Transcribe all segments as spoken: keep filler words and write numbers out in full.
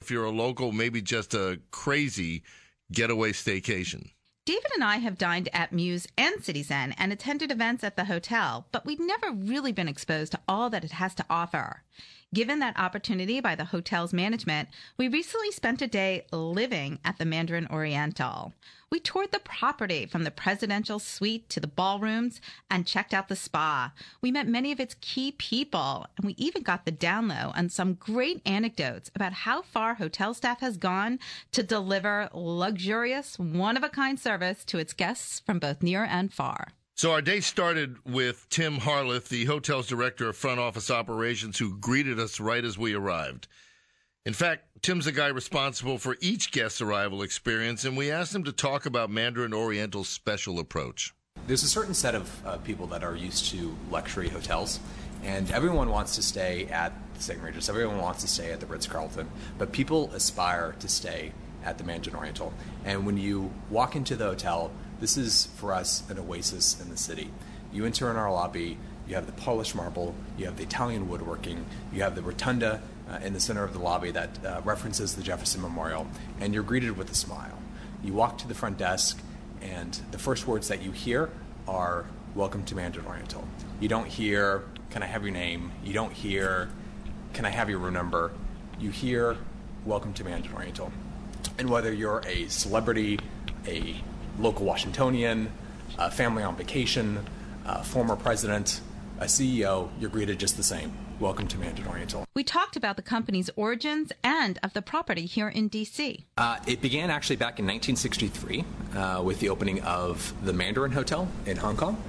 if you're a local, maybe just a crazy getaway staycation. David and I have dined at Muse and Citizen and attended events at the hotel, but we've never really been exposed to all that it has to offer. Given that opportunity by the hotel's management, we recently spent a day living at the Mandarin Oriental. We toured the property from the presidential suite to the ballrooms and checked out the spa. We met many of its key people, and we even got the down low on some great anecdotes about how far hotel staff has gone to deliver luxurious, one-of-a-kind service to its guests from both near and far. So our day started with Tim Harleth, the hotel's director of front office operations, who greeted us right as we arrived. In fact, Tim's the guy responsible for each guest's arrival experience, and we asked him to talk about Mandarin Oriental's special approach. There's a certain set of uh, people that are used to luxury hotels, and everyone wants to stay at the St. Regis, everyone wants to stay at the Ritz-Carlton, but people aspire to stay at the Mandarin Oriental. And when you walk into the hotel, this is, for us, an oasis in the city. You enter in our lobby, you have the polished marble, you have the Italian woodworking, you have the rotunda uh, in the center of the lobby that uh, references the Jefferson Memorial, and you're greeted with a smile. You walk to the front desk, and the first words that you hear are, "Welcome to Mandarin Oriental." You don't hear, "Can I have your name?" You don't hear, "Can I have your room number?" You hear, "Welcome to Mandarin Oriental." And whether you're a celebrity, a local Washingtonian, a family on vacation, a former president, a C E O, you're greeted just the same. Welcome to Mandarin Oriental. We talked about the company's origins and of the property here in D C. Uh, it began actually back in nineteen sixty-three uh, with the opening of the Mandarin Hotel in Hong Kong.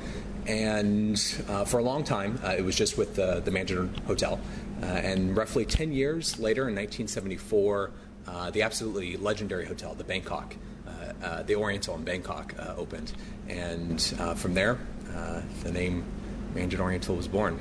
And uh, for a long time, uh, it was just with the, the Mandarin Hotel. Uh, and roughly ten years later, in nineteen seventy-four, uh, the absolutely legendary hotel, the Bangkok, uh, uh, the Oriental in Bangkok, uh, opened. And uh, from there, uh, the name Mandarin Oriental was born.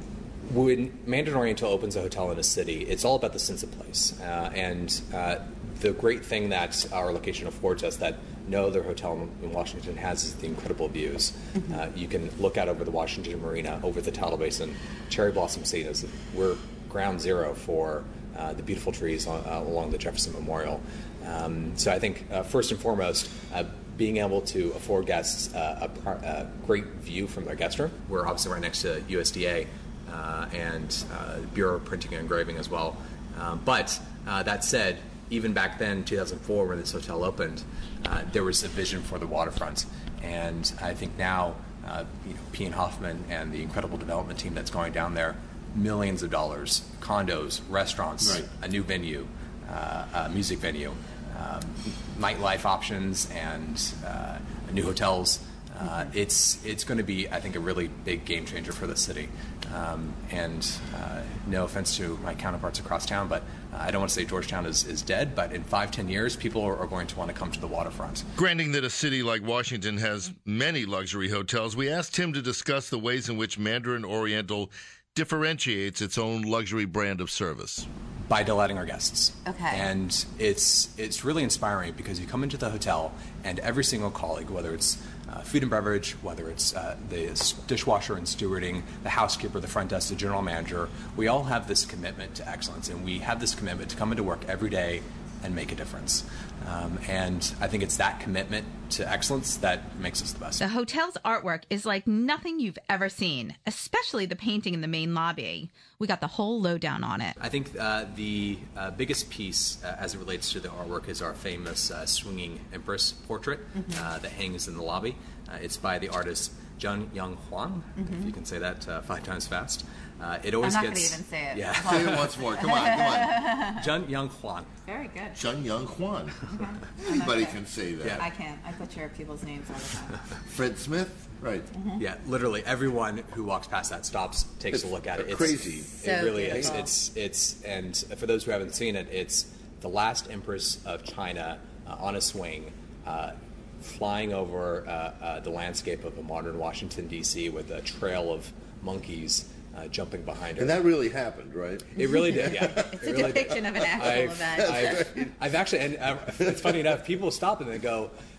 When Mandarin Oriental opens a hotel in a city, it's all about the sense of place. Uh, and uh, the great thing that our location affords us that no other hotel in Washington has is the incredible views. Mm-hmm. Uh, you can look out over the Washington Marina, over the Tidal Basin, cherry blossom seasons. We're ground zero for uh, the beautiful trees on, uh, along the Jefferson Memorial. Um, so I think, uh, first and foremost, uh, being able to afford guests uh, a, a great view from their guest room. We're obviously right next to U S D A uh, and uh, Bureau of Printing and Engraving as well. Um, but uh, that said, even back then, two thousand four, when this hotel opened, uh, there was a vision for the waterfront. And I think now, uh, you know, P and Hoffman and the incredible development team that's going down there, millions of dollars, condos, restaurants, right. a new venue, uh, a music venue, um, nightlife options, and uh, new hotels. Uh, it's it's going to be, I think, a really big game changer for the city. Um, and uh, no offense to my counterparts across town, but uh, I don't want to say Georgetown is, is dead, but in five, ten years, people are, are going to want to come to the waterfront. Granting that a city like Washington has many luxury hotels, we asked Tim to discuss the ways in which Mandarin Oriental differentiates its own luxury brand of service. By delighting our guests. Okay. And it's it's really inspiring because you come into the hotel and every single colleague, whether it's uh, food and beverage, whether it's uh, the dishwasher and stewarding, the housekeeper, the front desk, the general manager, we all have this commitment to excellence, and we have this commitment to come into work every day and make a difference. Um, and I think it's that commitment to excellence that makes us the best. The hotel's artwork is like nothing you've ever seen, especially the painting in the main lobby. We got the whole lowdown on it. I think uh, the uh, biggest piece uh, as it relates to the artwork is our famous uh, swinging Empress portrait mm-hmm. uh, that hangs in the lobby. Uh, it's by the artist Zheng Yang Huang, mm-hmm. if you can say that uh, five times fast. Uh, it always I'm not gets. going to even say it. Yeah. Say it once more. Come on, come on. Zheng Yang Huang. Very good. Zheng Yang Huang. Okay. Anybody okay. can say that. Yeah. I can. I butcher people's names all the time. Fred Smith? Right. Mm-hmm. Yeah, literally everyone who walks past that stops, takes It's a look at it. It's crazy. So it really beautiful. is. It's it's and for those who haven't seen it, it's the last Empress of China uh, on a swing, uh, flying over uh, uh, the landscape of a modern Washington D C with a trail of monkeys uh, jumping behind her. And that really happened, right? It really did. Yeah, It's it a really depiction did. of an actual I've, event. I've, I've actually, and uh, it's funny enough, people stop and they go,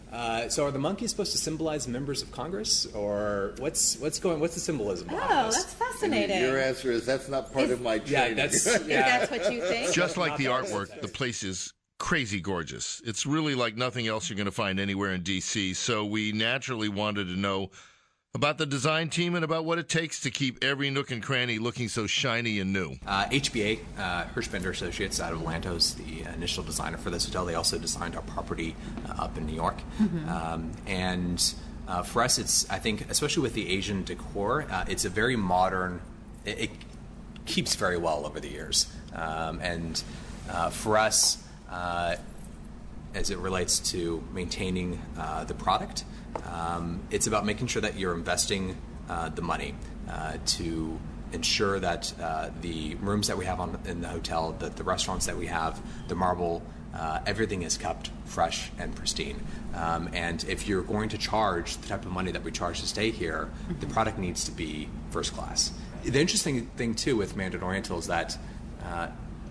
Uh, so are the monkeys supposed to symbolize members of Congress, or what's what's going? What's the symbolism? Oh, that's fascinating. Your answer is that's not part Is- of my training. Yeah, that's Yeah. That's what you think? Just like Not the that artwork, sense. the place is crazy gorgeous. It's really like nothing else you're going to find anywhere in D C. So we naturally wanted to know about the design team and about what it takes to keep every nook and cranny looking so shiny and new. Uh, H B A, uh, Hirschbender Associates out of Atlanta, is the initial designer for this hotel. They also designed our property uh, up in New York. Mm-hmm. Um, and uh, for us, it's, I think, especially with the Asian decor, uh, it's a very modern, it, it keeps very well over the years. Um, and uh, for us, uh, as it relates to maintaining uh, the product, Um, it's about making sure that you're investing uh, the money uh, to ensure that uh, the rooms that we have on, in the hotel, that the restaurants that we have, the marble, uh, everything is kept fresh and pristine. Um, and if you're going to charge the type of money that we charge to stay here, mm-hmm. the product needs to be first class. The interesting thing, too, with Mandarin Oriental is that uh,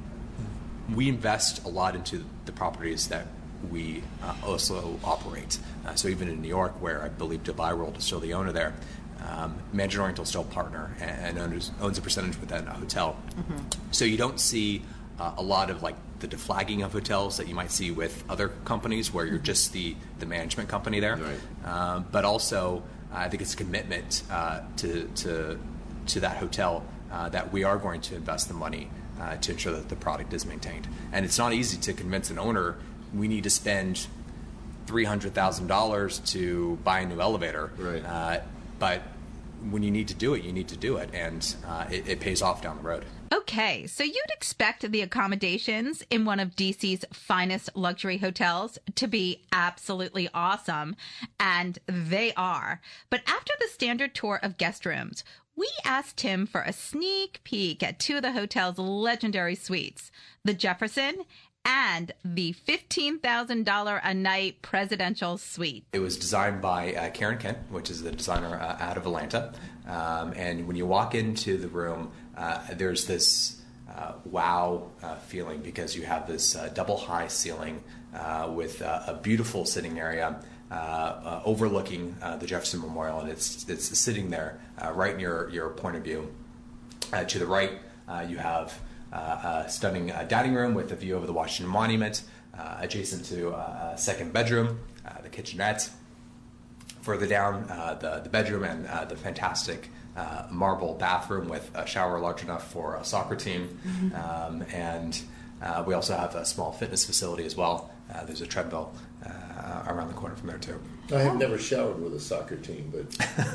we invest a lot into the properties that we uh, also operate. Uh, so even in New York, where I believe Dubai World is still the owner there, um, Mandarin Oriental is still a partner and, and owns, owns a percentage within a hotel. Mm-hmm. So you don't see uh, a lot of like the deflagging of hotels that you might see with other companies where you're just the, the management company there. Right. Um, but also, uh, I think it's a commitment uh, to, to, to that hotel uh, that we are going to invest the money uh, to ensure that the product is maintained. And it's not easy to convince an owner we need to spend three hundred thousand dollars to buy a new elevator. Right. Uh, but when you need to do it, you need to do it, and uh, it, it pays off down the road. Okay, so you'd expect the accommodations in one of D C's finest luxury hotels to be absolutely awesome, and they are. But after the standard tour of guest rooms, we asked Tim for a sneak peek at two of the hotel's legendary suites, the Jefferson and the fifteen thousand dollars a night presidential suite. It was designed by uh, Karen Kent, which is the designer uh, out of Atlanta. Um, and when you walk into the room, uh, there's this uh, wow uh, feeling because you have this uh, double high ceiling uh, with uh, a beautiful sitting area uh, uh, overlooking uh, the Jefferson Memorial, and it's it's sitting there uh, right in your, your point of view. Uh, to the right, uh, you have Uh, a stunning uh, dining room with a view over the Washington Monument, uh, adjacent to uh, a second bedroom, uh, the kitchenette. Further down, uh, the, the bedroom and uh, the fantastic uh, marble bathroom with a shower large enough for a soccer team. Mm-hmm. Um, and uh, we also have a small fitness facility as well. Uh, there's a treadmill uh, around the corner from there, too. I have never showered with a soccer team, but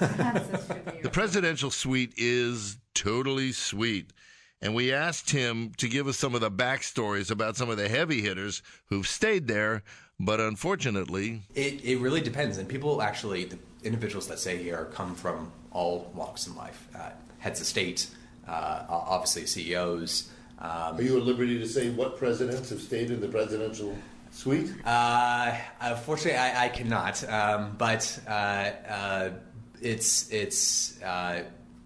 the presidential suite is totally sweet. And we asked him to give us some of the backstories about some of the heavy hitters who've stayed there, but unfortunately... It, it really depends. And people actually, the individuals that stay here come from all walks in life. Uh, heads of state, uh, obviously C E Os. Um, Are you at liberty to say what presidents have stayed in the presidential suite? Uh, unfortunately, I, I cannot. Um, but uh, uh, it's... it's uh,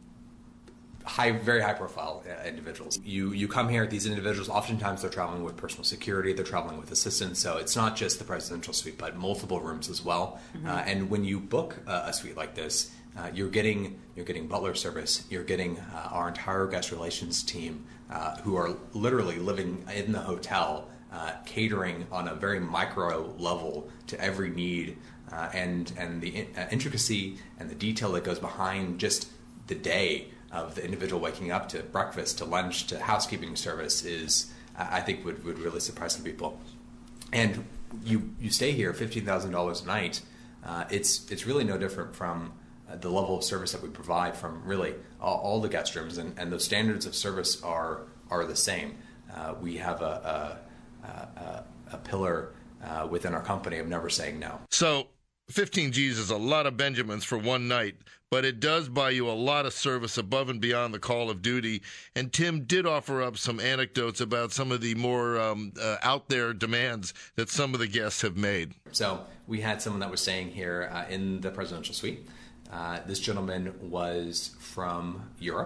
High, very high-profile uh, individuals. You you come here, these individuals, oftentimes they're traveling with personal security, they're traveling with assistants, so it's not just the presidential suite, but multiple rooms as well. Mm-hmm. Uh, and when you book uh, a suite like this, uh, you're getting you're getting butler service, you're getting uh, our entire guest relations team, uh, who are literally living in the hotel, uh, catering on a very micro level to every need, uh, and and the in, uh, intricacy and the detail that goes behind just the day of the individual waking up to breakfast, to lunch, to housekeeping service is, I think, would, would really surprise some people. And you you stay here, fifteen thousand dollars a night. Uh, it's it's really no different from uh, the level of service that we provide from really all, all the guest rooms, and, and those standards of service are are the same. Uh, we have a a, a, a pillar uh, within our company of never saying no. So fifteen G's is a lot of Benjamins for one night, but it does buy you a lot of service above and beyond the call of duty. And Tim did offer up some anecdotes about some of the more um, uh, out there demands that some of the guests have made. So we had someone that was staying here uh, in the presidential suite. Uh, this gentleman was from Europe,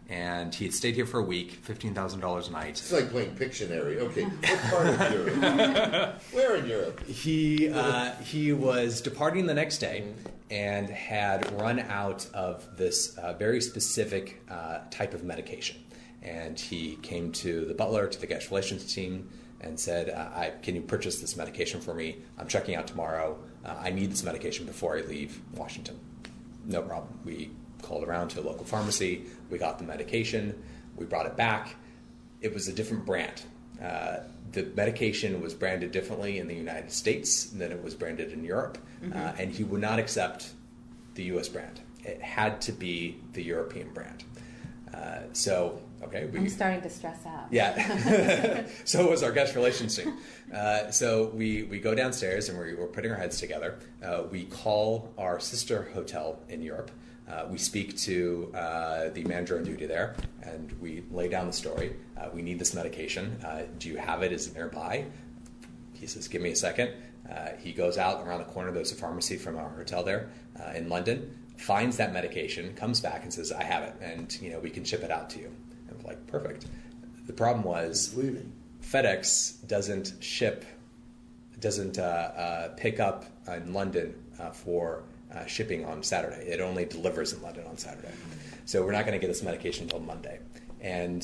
and he had stayed here for a week, fifteen thousand dollars a night. It's like playing Pictionary. Okay, what part of Europe? Where in Europe? He uh, he was departing the next day and had run out of this uh, very specific uh, type of medication. And he came to the butler, to the guest relations team, and said, uh, I, can you purchase this medication for me? I'm checking out tomorrow. Uh, I need this medication before I leave Washington. No problem. We called around to a local pharmacy. We got the medication. We brought it back. It was a different brand. Uh, the medication was branded differently in the United States than it was branded in Europe. Mm-hmm. uh, and he would not accept the U S brand. It had to be the European brand. Uh, so, okay. We, I'm starting to stress out. Yeah. So was our guest relations team. Uh, so we, we go downstairs and we're, we're putting our heads together. Uh, we call our sister hotel in Europe. Uh, we speak to uh, the manager on duty there, and we lay down the story. Uh, we need this medication. Uh, do you have it? Is it nearby? He says, give me a second. Uh, he goes out around the corner. There's a pharmacy from our hotel there uh, in London, finds that medication, comes back and says, I have it, and you know we can ship it out to you. And we're like, perfect. The problem was FedEx doesn't ship, doesn't uh, uh, pick up in London uh, for Uh, shipping on Saturday. It only delivers in London on Saturday. So we're not going to get this medication until Monday. And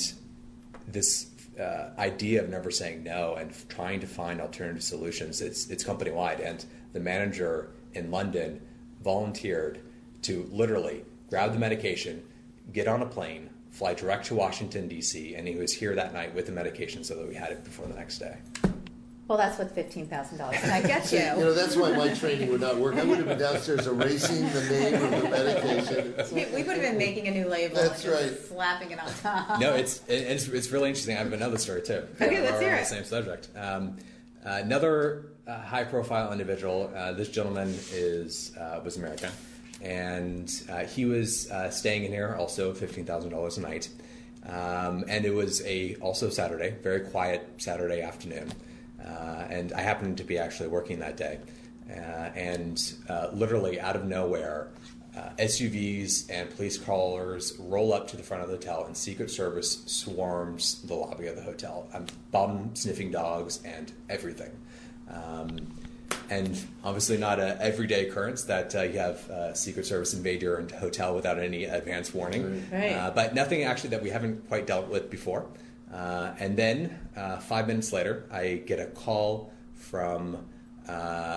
this uh, idea of never saying no and f- trying to find alternative solutions, it's, it's company-wide. And the manager in London volunteered to literally grab the medication, get on a plane, fly direct to Washington, D C, and he was here that night with the medication so that we had it before the next day. Well, that's what fifteen thousand dollars can I get you. You know, that's why my training would not work. I would have been downstairs erasing the name of the medication. We, we would have been making a new label That's and just right. slapping it on top. No, it's it's, it's really interesting. I have another story, too. Okay, let's We're hear on it. the same subject. Um, uh, another uh, high-profile individual, uh, this gentleman is uh, was American, and uh, he was uh, staying in here, also fifteen thousand dollars a night. Um, and it was a also Saturday, very quiet Saturday afternoon. Uh, and I happened to be actually working that day. Uh, and uh, literally out of nowhere, uh, S U Vs and police crawlers roll up to the front of the hotel, and Secret Service swarms the lobby of the hotel. Um, bum sniffing dogs and everything. Um, and obviously not an everyday occurrence that uh, you have uh, Secret Service invade your hotel without any advance warning. Right. Uh, but nothing actually that we haven't quite dealt with before. Uh, and then uh, five minutes later, I get a call from uh,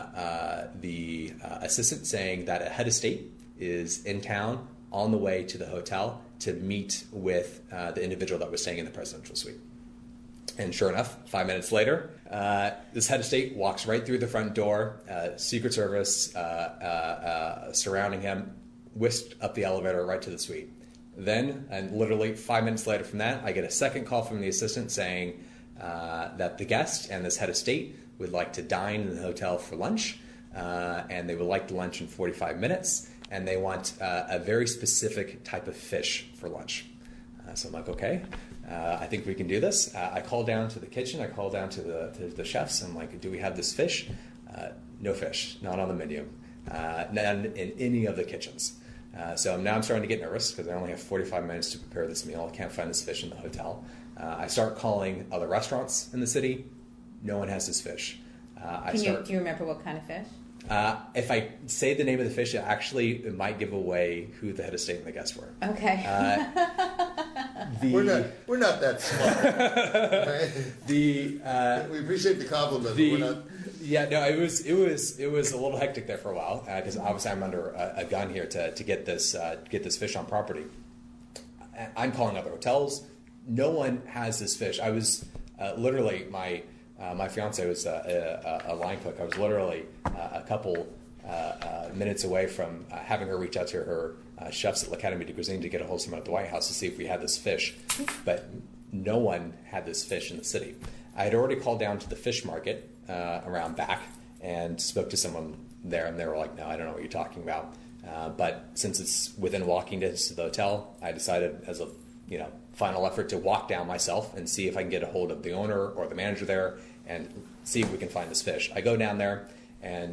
uh, the uh, assistant saying that a head of state is in town on the way to the hotel to meet with uh, the individual that was staying in the presidential suite. And sure enough, five minutes later, uh, this head of state walks right through the front door, uh, Secret Service uh, uh, uh, surrounding him, whisked up the elevator right to the suite. Then, and literally five minutes later from that, I get a second call from the assistant saying uh, that the guest and this head of state would like to dine in the hotel for lunch, uh, and they would like the lunch in forty-five minutes, and they want uh, a very specific type of fish for lunch. Uh, so I'm like, okay, uh, I think we can do this. Uh, I call down to the kitchen, I call down to the, to the chefs, I'm like, do we have this fish? Uh, no fish, not on the menu, uh, none in any of the kitchens. Uh, so now I'm starting to get nervous because I only have forty-five minutes to prepare this meal. I can't find this fish in the hotel. Uh, I start calling other restaurants in the city. No one has this fish. Uh, I Can start, you, do you remember what kind of fish? Uh, if I say the name of the fish, it actually it might give away who the head of state and the guests were. Okay. Uh, the, We're not we're not that smart. Right? the uh, We appreciate the compliment, the but we're not. yeah no it was it was it was a little hectic there for a while because uh, obviously I'm under a, a gun here to to get this uh, get this fish on property. I'm calling other hotels. No one has this fish. I was uh, literally my uh, my fiance was a, a, a line cook. I was literally uh, a couple uh, uh, minutes away from uh, having her reach out to her uh, chefs at L'Académie de Cuisine to get a hold of someone at the White House to see if we had this fish, but no one had this fish in the city. I had already called down to the fish market uh, around back and spoke to someone there, and they were like, "No, I don't know what you're talking about." Uh, but since it's within walking distance to the hotel, I decided as a you know final effort to walk down myself and see if I can get a hold of the owner or the manager there and see if we can find this fish. I go down there, and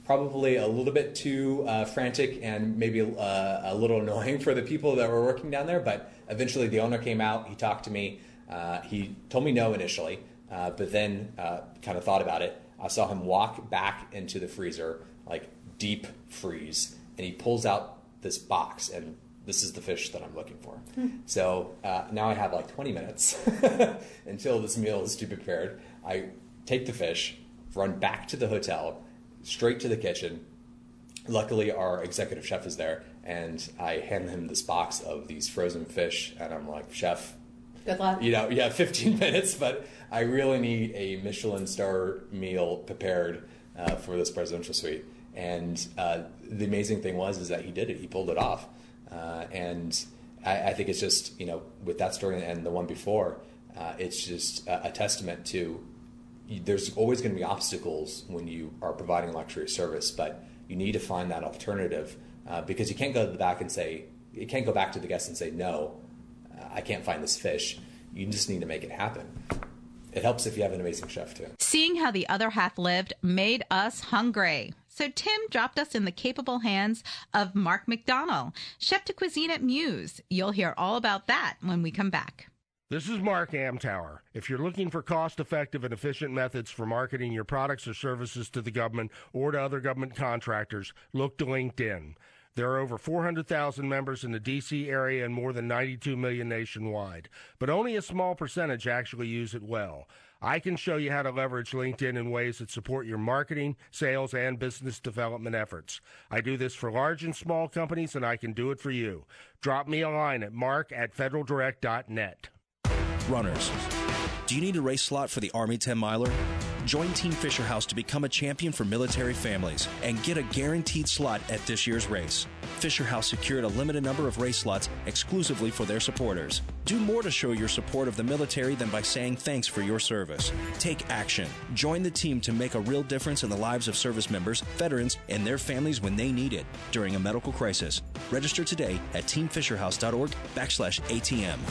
probably a little bit too uh, frantic and maybe uh, a little annoying for the people that were working down there. But eventually the owner came out, he talked to me, uh, he told me no initially, uh, but then uh, kind of thought about it. I saw him walk back into the freezer, like deep freeze, and he pulls out this box, and this is the fish that I'm looking for. Hmm. So uh, now I have like twenty minutes until this meal is to be prepared. I take the fish, run back to the hotel, straight to the kitchen. Luckily, our executive chef is there, and I hand him this box of these frozen fish, and I'm like, Chef, good luck. You know, yeah, fifteen minutes, but I really need a Michelin star meal prepared uh, for this presidential suite. And uh, the amazing thing was is that he did it. He pulled it off. Uh, and I, I think it's just, you know, with that story and the one before, uh, it's just a, a testament to there's always going to be obstacles when you are providing luxury service, but you need to find that alternative uh, because you can't go to the back and say, you can't go back to the guest and say, no, uh, I can't find this fish. You just need to make it happen. It helps if you have an amazing chef, too. Seeing how the other half lived made us hungry. So Tim dropped us in the capable hands of Mark McDonald, chef de cuisine at Muse. You'll hear all about that when we come back. This is Mark Amtower. If you're looking for cost-effective and efficient methods for marketing your products or services to the government or to other government contractors, look to LinkedIn. There are over four hundred thousand members in the D C area and more than ninety-two million nationwide, but only a small percentage actually use it well. I can show you how to leverage LinkedIn in ways that support your marketing, sales, and business development efforts. I do this for large and small companies, and I can do it for you. Drop me a line at mark at federal direct dot net. Runners, do you need a race slot for the Army ten miler? Join Team Fisher House to become a champion for military families and get a guaranteed slot at this year's race. Fisher House secured a limited number of race slots exclusively for their supporters. Do more to show your support of the military than by saying thanks for your service. Take action. Join the team to make a real difference in the lives of service members, veterans, and their families when they need it during a medical crisis. Register today at team fisher house dot org backslash A T M.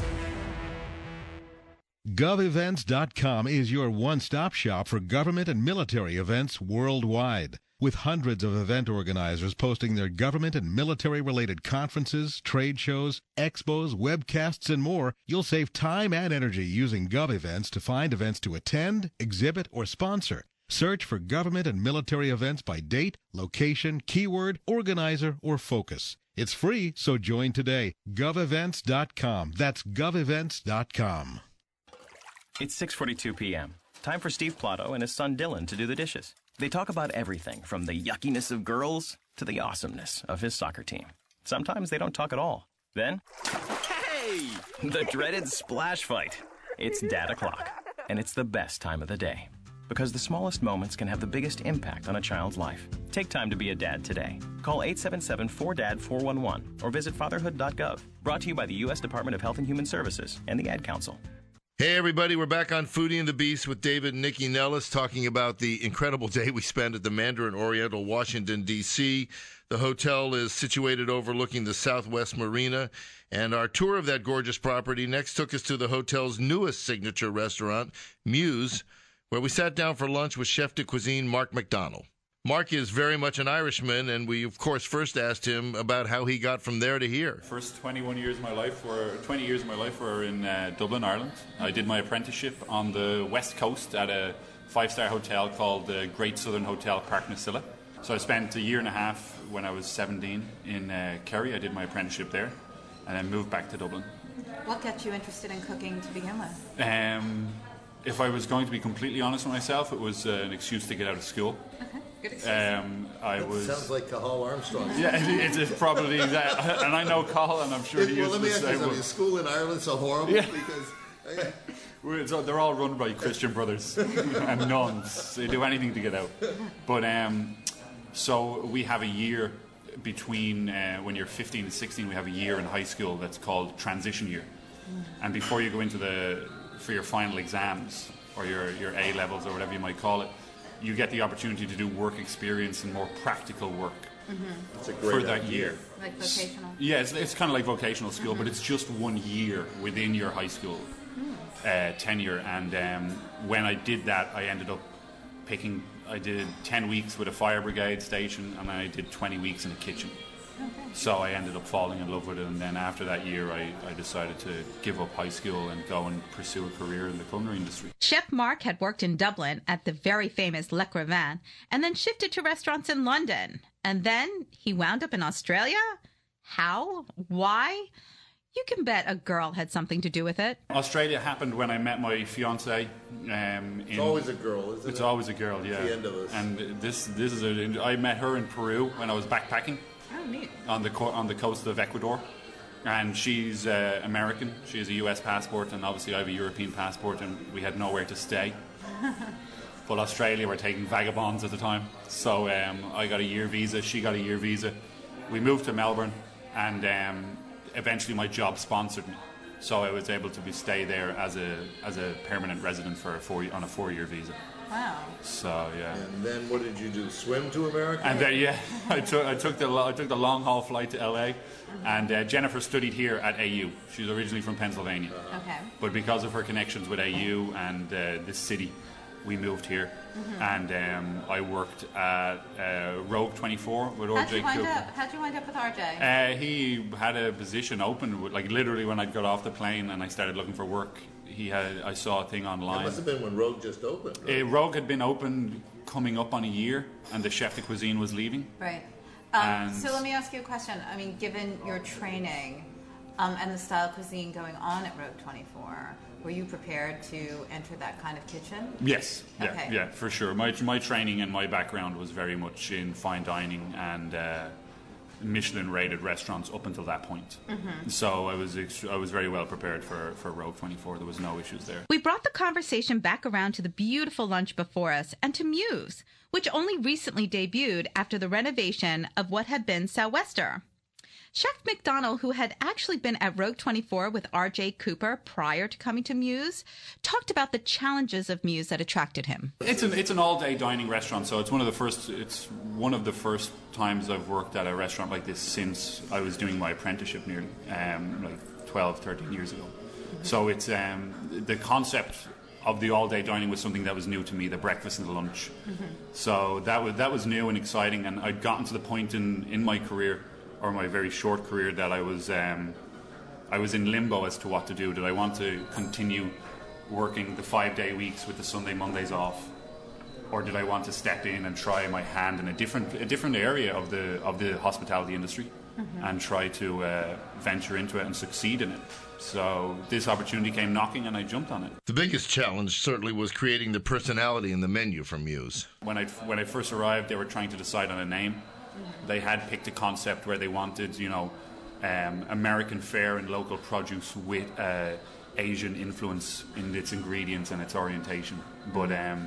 gov events dot com is your one-stop shop for government and military events worldwide. With hundreds of event organizers posting their government and military-related conferences, trade shows, expos, webcasts, and more, you'll save time and energy using GovEvents to find events to attend, exhibit, or sponsor. Search for government and military events by date, location, keyword, organizer, or focus. It's free, so join today. gov events dot com. That's gov events dot com. It's six forty-two p.m. Time for Steve Plotto and his son Dylan to do the dishes. They talk about everything from the yuckiness of girls to the awesomeness of his soccer team. Sometimes they don't talk at all. Then, hey! The dreaded splash fight. It's Dad O'Clock, and it's the best time of the day. Because the smallest moments can have the biggest impact on a child's life. Take time to be a dad today. Call eight seven seven four D A D four one one or visit fatherhood dot gov. Brought to you by the U S Department of Health and Human Services and the Ad Council. Hey, everybody. We're back on Foodie and the Beast with David and Nikki Nellis talking about the incredible day we spent at the Mandarin Oriental, Washington, D C The hotel is situated overlooking the Southwest Marina, and our tour of that gorgeous property next took us to the hotel's newest signature restaurant, Muse, where we sat down for lunch with chef de cuisine Mark McDonald. Mark is very much an Irishman, and we, of course, first asked him about how he got from there to here. First twenty-one years of my life were twenty years of my life were in uh, Dublin, Ireland. I did my apprenticeship on the west coast at a five-star hotel called the Great Southern Hotel, Cartnassilla. So I spent a year and a half when I was seventeen in uh, Kerry. I did my apprenticeship there, and then moved back to Dublin. What got you interested in cooking to begin with? Um, if I was going to be completely honest with myself, it was uh, an excuse to get out of school. Okay. Um, I that was. Sounds like Cathal Armstrong. Yeah, it, it's probably exact. And I know Cathal, and I'm sure it, he well, is let me the ask you same. something. Is school in Ireland so horrible? Yeah. Because uh, so they're all run by Christian brothers and nuns. They do anything to get out. But um, so we have a year between uh, when you're fifteen and sixteen. We have a year in high school that's called transition year, and before you go into the for your final exams or your your A levels or whatever you might call it, you get the opportunity to do work experience and more practical work mm-hmm. for that year. Like vocational? Yeah, it's, it's kind of like vocational school, mm-hmm. but it's just one year within your high school mm. uh, tenure. And um, when I did that, I ended up picking. I did ten weeks with a fire brigade station, and then I did twenty weeks in a kitchen. Okay. So I ended up falling in love with it, and then after that year, I, I decided to give up high school and go and pursue a career in the culinary industry. Chef Mark had worked in Dublin at the very famous Le Crevin, and then shifted to restaurants in London. And then he wound up in Australia? How? Why? You can bet a girl had something to do with it. Australia happened when I met my fiancée. Um, it's always a girl, isn't it's it? It's always a girl, yeah. At the end of this. And this, this is a, I met her in Peru when I was backpacking. Oh, neat. On the co- on the coast of Ecuador, and she's uh, American. She has a U S passport, and obviously I have a European passport, and we had nowhere to stay. But Australia were taking vagabonds at the time, so um, I got a year visa. She got a year visa. We moved to Melbourne, and um, eventually my job sponsored me, so I was able to be stay there as a as a permanent resident for a four on a four year visa. Wow. So yeah. And then what did you do? Swim to America? And then yeah, I took I took the I took the long haul flight to L A, mm-hmm. and uh, Jennifer studied here at A U. She's originally from Pennsylvania. Uh-huh. Okay. But because of her connections with A U and uh, this city, we moved here, mm-hmm. and um, I worked at uh, Rogue twenty-four with R J How'd you wind Cooper. up? How'd you wind up with R J? Uh, he had a position open, with, like literally when I got off the plane and I started looking for work. He had. I saw a thing online. That must have been when Rogue just opened. Right? Uh, Rogue had been open coming up on a year, and the chef de cuisine was leaving. Right. Um, so let me ask you a question. I mean, given your training um, and the style of cuisine going on at Rogue twenty-four, were you prepared to enter that kind of kitchen? Yes. Yeah. Okay. Yeah. For sure. My my training and my background was very much in fine dining and uh, Michelin-rated restaurants up until that point. Mm-hmm. So I was ext- I was very well prepared for, for Rogue twenty-four. There was no issues there. We brought the conversation back around to the beautiful lunch before us and to Muse, which only recently debuted after the renovation of what had been Sou'wester. Chef McDonald, who had actually been at Rogue twenty-four with R J Cooper prior to coming to Muse, talked about the challenges of Muse that attracted him. It's an it's an all-day dining restaurant, so it's one of the first it's one of the first times I've worked at a restaurant like this since I was doing my apprenticeship nearly um, like twelve, thirteen years ago. Mm-hmm. So it's um, the concept of the all-day dining was something that was new to me, the breakfast and the lunch. Mm-hmm. So that was that was new and exciting, and I'd gotten to the point in, in my career, or my very short career, that I was um, I was in limbo as to what to do. Did I want to continue working the five-day weeks with the Sunday, Mondays off, or did I want to step in and try my hand in a different a different area of the of the hospitality industry, mm-hmm. and try to uh, venture into it and succeed in it? So this opportunity came knocking, and I jumped on it. The biggest challenge certainly was creating the personality in the menu for Muse. When I when I first arrived, they were trying to decide on a name. They had picked a concept where they wanted, you know, um, American fare and local produce with uh, Asian influence in its ingredients and its orientation. But um,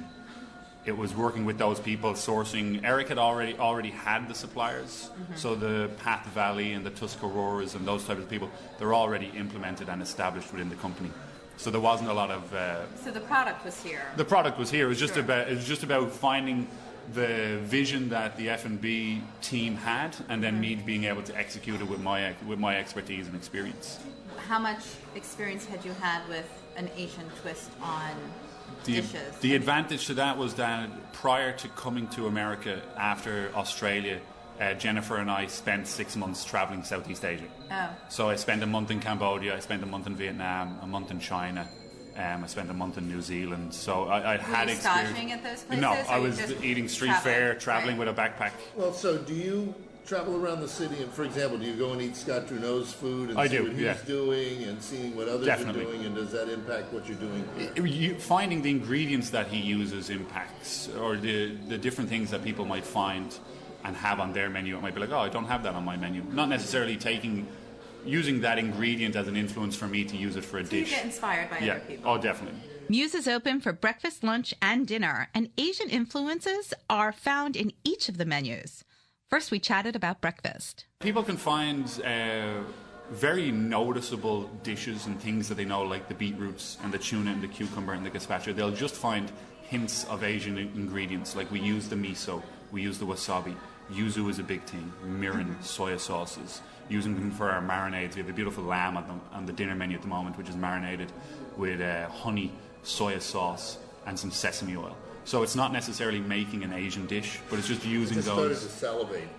it was working with those people, sourcing. Eric had already already had the suppliers, mm-hmm. so the Path Valley and the Tuscaroras and those types of people, they're already implemented and established within the company. So there wasn't a lot of. Uh, so the product was here. The product was here. It was just sure. about. It was just about finding the vision that the F and B team had, and then me being able to execute it with my with my expertise and experience. How much experience had you had with an Asian twist on the, dishes? The advantage to that was that prior to coming to America after Australia, uh, Jennifer and I spent six months traveling Southeast Asia. Oh. So I spent a month in Cambodia, I spent a month in Vietnam, a month in China. Um, I spent a month in New Zealand, so I, I had you experience. Stashing at those places? No, I was eating street traveling, fare, traveling right. with a backpack. Well, so do you travel around the city, and for example, do you go and eat Scott Trudeau's food and I see do, what he's yeah. doing and seeing what others Definitely. are doing, and does that impact what you're doing here? You, finding the ingredients that he uses impacts, or the, the different things that people might find and have on their menu. It might be like, oh, I don't have that on my menu. Not necessarily taking... using that ingredient as an influence for me to use it for a so dish. You get inspired by yeah. other people. Oh, definitely. Muse is open for breakfast, lunch, and dinner, and Asian influences are found in each of the menus. First, we chatted about breakfast. People can find uh, very noticeable dishes and things that they know, like the beetroots and the tuna and the cucumber and the gazpacho. They'll just find hints of Asian ingredients, like we use the miso, we use the wasabi. Yuzu is a big thing, mirin, mm-hmm. soya sauces. Using them for our marinades. We have a beautiful lamb on the, on the dinner menu at the moment, which is marinated with uh, honey, soya sauce, and some sesame oil. So it's not necessarily making an Asian dish, but it's just using I just those. started to salivate.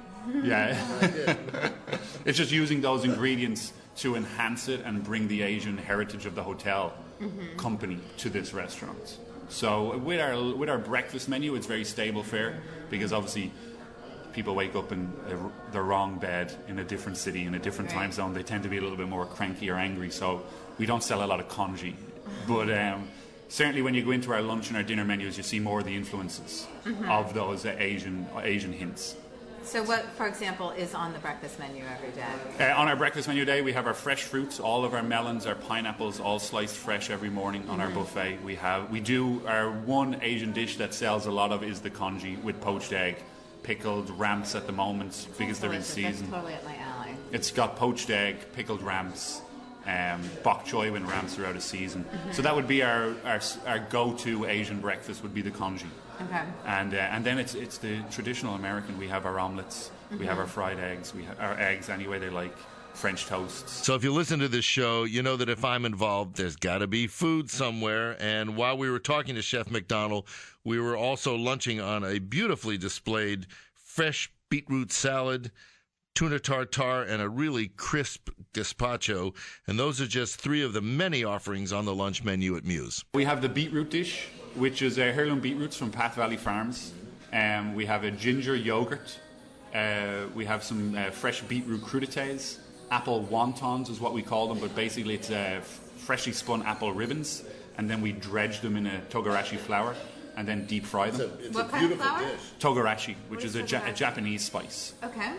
Yeah. It's just using those ingredients to enhance it and bring the Asian heritage of the hotel mm-hmm. company to this restaurant. So with our with our breakfast menu, it's very stable fare because obviously people wake up in a, the wrong bed in a different city, in a different right. time zone. They tend to be a little bit more cranky or angry. So we don't sell a lot of congee. Mm-hmm. But um, certainly when you go into our lunch and our dinner menus, you see more of the influences mm-hmm. of those uh, Asian uh, Asian hints. So what, for example, is on the breakfast menu every day? Uh, on our breakfast menu day, we have our fresh fruits, all of our melons, our pineapples, all sliced fresh every morning on mm-hmm. our buffet. We have, we do, our one Asian dish that sells a lot of is the congee with poached egg, pickled ramps at the moment because they're in season. That's totally at my alley. It's got poached egg, pickled ramps, um, bok choy when ramps are out of season. Mm-hmm. So that would be our, our, our go-to Asian breakfast would be the congee. Okay. And uh, and then it's it's the traditional American. We have our omelets, mm-hmm. we have our fried eggs, we have our eggs any way they like, French toasts. So if you listen to this show, you know that if I'm involved, there's got to be food somewhere. And while we were talking to Chef McDonald, we were also lunching on a beautifully displayed fresh beetroot salad, tuna tartare, and a really crisp gazpacho. And those are just three of the many offerings on the lunch menu at Muse. We have the beetroot dish, which is uh, heirloom beetroots from Path Valley Farms. Um, we have a ginger yogurt. Uh, we have some uh, fresh beetroot crudités. Apple wontons is what we call them, but basically it's uh, freshly spun apple ribbons, and then we dredge them in a togarashi flour and then deep fry them. It's a, it's what a kind beautiful of flour? dish. Togarashi, which What is, is a, ja- a togarashi? Japanese spice. Okay.